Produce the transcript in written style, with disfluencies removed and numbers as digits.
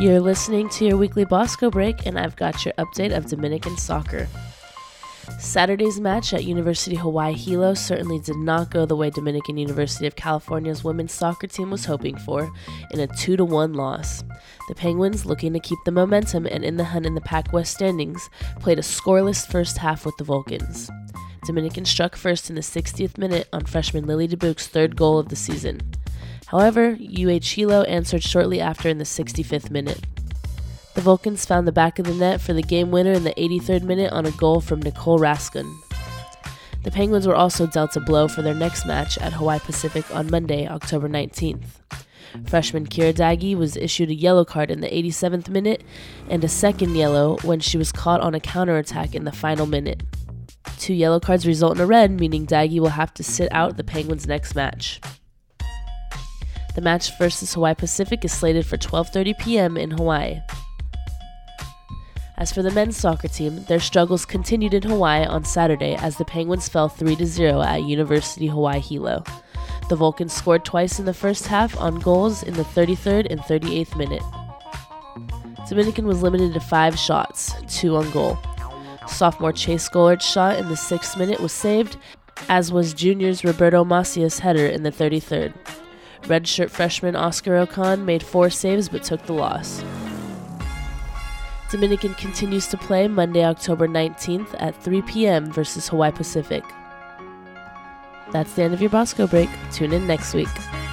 You're listening to your weekly Bosco Break, and I've got your update of Dominican soccer. Saturday's match at University Hawaii Hilo certainly did not go the way Dominican University of California's women's soccer team was hoping for in a 2-1 loss. The Penguins, looking to keep the momentum and in the hunt in the Pac-West standings, played a scoreless first half with the Vulcans. Dominican struck first in the 60th minute on freshman Lily DeBuc's third goal of the season. However, UH Hilo answered shortly after in the 65th minute. The Vulcans found the back of the net for the game winner in the 83rd minute on a goal from Nicole Raskin. The Penguins were also dealt a blow for their next match at Hawaii Pacific on Monday, October 19th. Freshman Kira Dagi was issued a yellow card in the 87th minute and a second yellow when she was caught on a counterattack in the final minute. 2 yellow cards result in a red, meaning Dagi will have to sit out the Penguins' next match. The match versus Hawaii Pacific is slated for 12:30 p.m. in Hawaii. As for the men's soccer team, their struggles continued in Hawaii on Saturday as the Penguins fell 3-0 at University Hawaii Hilo. The Vulcans scored twice in the first half on goals in the 33rd and 38th minute. Dominican was limited to 5 shots, 2 on goal. Sophomore Chase Gollard's shot in the 6th minute was saved, as was juniors Roberto Macias' header in the 33rd. Redshirt freshman Oscar Ocon made 4 saves but took the loss. Dominican continues to play Monday, October 19th at 3 p.m. versus Hawaii Pacific. That's the end of your Bosco Break. Tune in next week.